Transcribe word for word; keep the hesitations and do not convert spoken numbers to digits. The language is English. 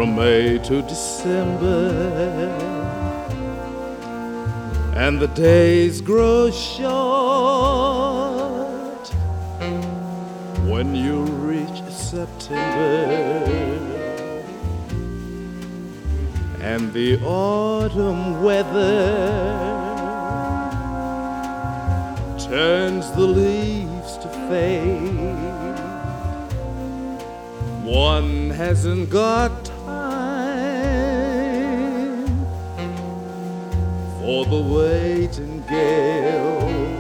from May to December, and the days grow short when you reach September, and the autumn weather turns the leaves to fade. One hasn't got time for the waiting gale.